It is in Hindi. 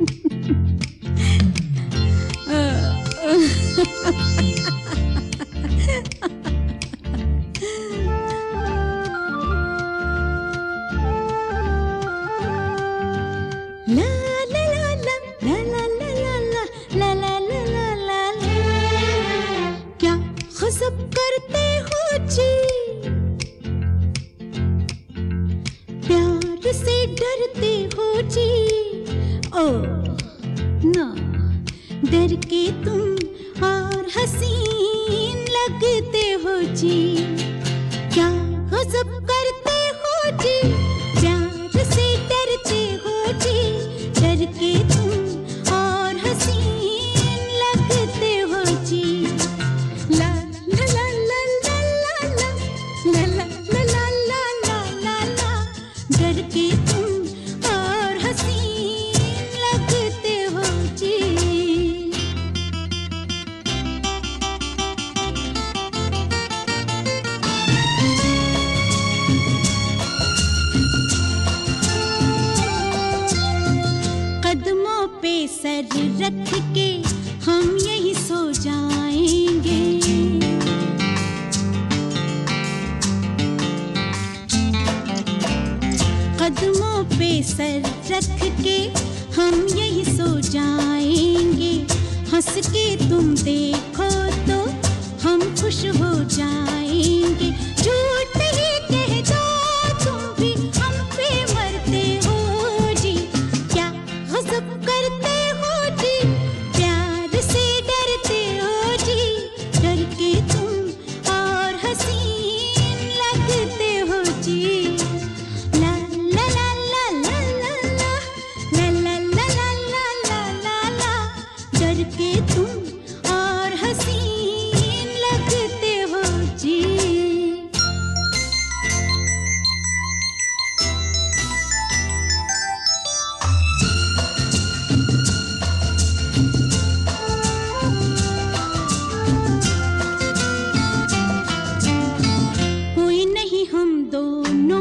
डर के तुम और हसीन लगते हो जी, क्या गज़ब करते हो जी, प्यार से डरते हो जी, डर के तुम और हसीन लगते हो जी। ला ला ला ला ला ला ला ला ला ला ला ला ला ला, डर के तुम और हसीन लगते हो जी। कदमों पे सर रख के हम यही सो जाएंगे, कदमों पे सर रख के हम यही सो जाएंगे, हंस के तुम देखो तो हम खुश हो जाएंगे, झूठ ही कह दो तुम भी हम पे मरते हो जी, क्या गज़ब करते हो जी, प्यार से डरते हो जी, डर के तुम और हसीन लगते हो जी। ला ला ला ला ला ला ला ला ला ला ला ला ला ला, डर के तुम और हसीन लगते हो जी। कोई नहीं हम दोनों